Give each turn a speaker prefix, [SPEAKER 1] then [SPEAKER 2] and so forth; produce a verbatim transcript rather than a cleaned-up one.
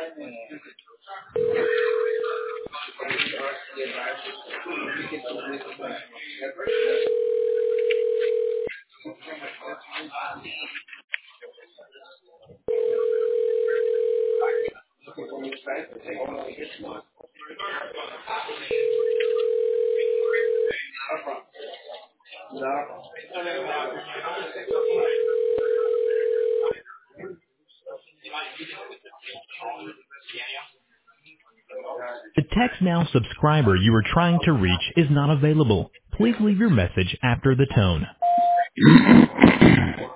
[SPEAKER 1] The TextNow subscriber you are trying to reach is not available. Please leave your message after the tone.